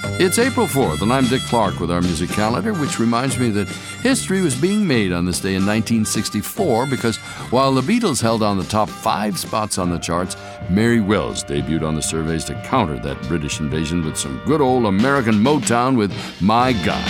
It's April 4th, and I'm Dick Clark with our music calendar, which reminds me that history was being made on this day in 1964 because while the Beatles held on the top 5 spots on the charts, Mary Wells debuted on the surveys to counter that British invasion with some good old American Motown with My Guy.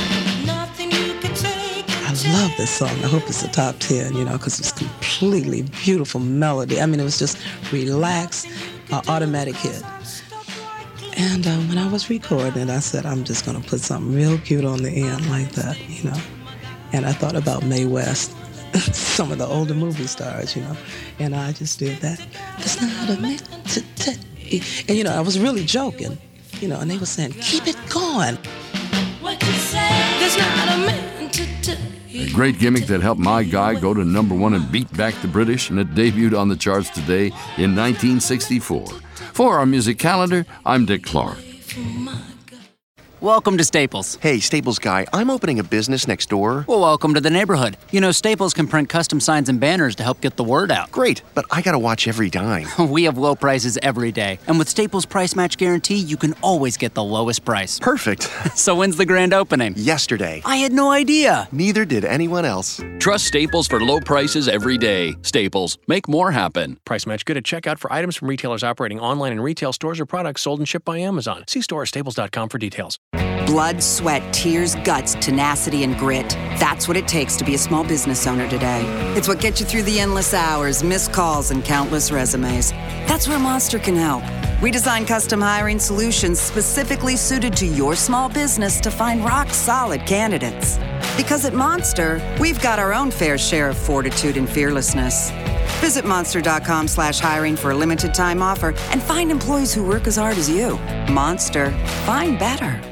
I love this song. I hope it's a top 10, because it's completely beautiful melody. I mean, it was just relaxed, automatic hit. And when I was recording it, I said, I'm just going to put something real cute on the end like that, And I thought about Mae West, some of the older movie stars, And I just did that. It's not a minute to tell. And, I was really joking, and they were saying, keep it going. What you say? There's not a minute to tell. A great gimmick that helped My Guy go to number 1 and beat back the British, and it debuted on the charts today in 1964. For our music calendar, I'm Dick Clark. Welcome to Staples. Hey, Staples guy, I'm opening a business next door. Well, welcome to the neighborhood. Staples can print custom signs and banners to help get the word out. Great, but I gotta watch every dime. We have low prices every day. And with Staples Price Match Guarantee, you can always get the lowest price. Perfect. So when's the grand opening? Yesterday. I had no idea. Neither did anyone else. Trust Staples for low prices every day. Staples. Make more happen. Price match good at checkout for items from retailers operating online in retail stores or products sold and shipped by Amazon. See store or staples.com for details. Blood, sweat, tears, guts, tenacity, and grit. That's what it takes to be a small business owner today. It's what gets you through the endless hours, missed calls, and countless resumes. That's where Monster can help. We design custom hiring solutions specifically suited to your small business to find rock-solid candidates. Because at Monster, we've got our own fair share of fortitude and fearlessness. Visit monster.com/hiring for a limited time offer and find employees who work as hard as you. Monster. Find better.